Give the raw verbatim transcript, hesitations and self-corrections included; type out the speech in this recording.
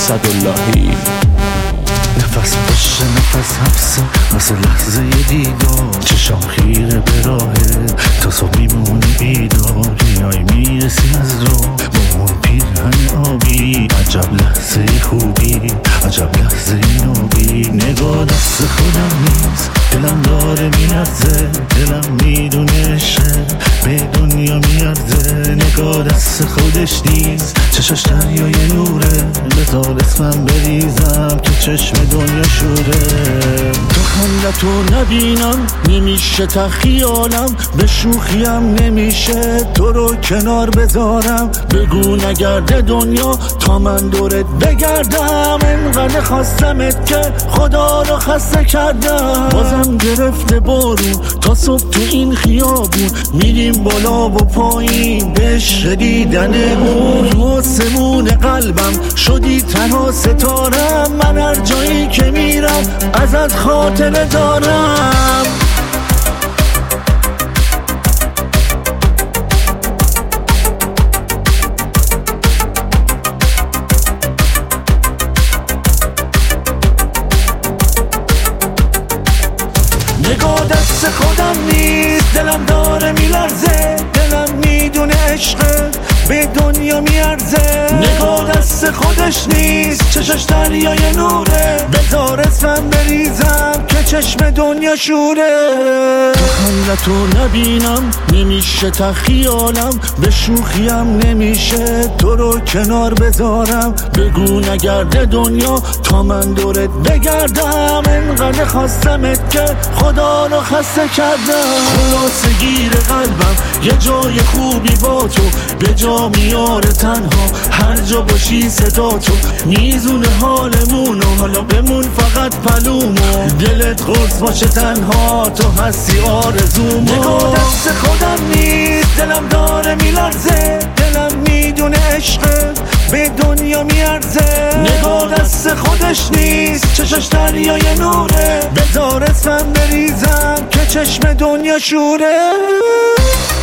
اسداللهی. نفس پشت نفس حبسه واسه لحظه دیدار، چشام خیره به راهه تا صبح میمونی بیدار. میای میرسی از رو با اون پیرهن آبی، عجب لحظه خوبی، عجب لحظه نوبی. نگاه دست خودم نیست، دلم داره میلرزه، دلم میدونه عشقه به دنیا میارزه. نگاه دست خودش نیست، چشاش دریای نوره، بذار اسمم بریزم که چشم دنیا شوره. تو خندتو نبینم نمیشه تخیالم، به شوخیم نمیشه تو رو کنار بذارم. بگو نگرده دنیا تا من دورت بگردم، انقدر خواستمت که خدا رو خسته کردم. بازم گرفته بارون تا صبح تو این خیابون، میریم بالا و پایین بهش دیدن اون. تو آسمون قلبم شدی تنها ستارم، من هر جایی که میرم ازت خاطره دارم. نگاه دست خودم نیست، دلم داره میلرزه، دلم میدونه عشقه به دنیا میارزه. نگاه دست خودش نیست، چشش دریای نوره، بذار اسمم بریزم که چشم دنیا شوره. تو خندتو نبینم نمیشه تخیالم، به شوخیم نمیشه تو رو کنار بذارم. بگو نگرده دنیا تا من دورت بگردم، انقدر خواستمت که خدا رو خسته کردم. خلاصه گیر قلبم یه جای خوبی با تو، به جا میاره تنها هر جا باشی صدا تو. میزونه حالمونو حالا بمون فقط پلومو، دلت قرص باشه تنها تو هستی آرزومو. نگاه دست خودم نیست، دلم داره میلرزه، دلم میدونه عشقه به دنیا میارزه. نگاه دست خودش نیست، چشش دریای نوره، بذار اسمم بریزم که چشم دنیا شوره.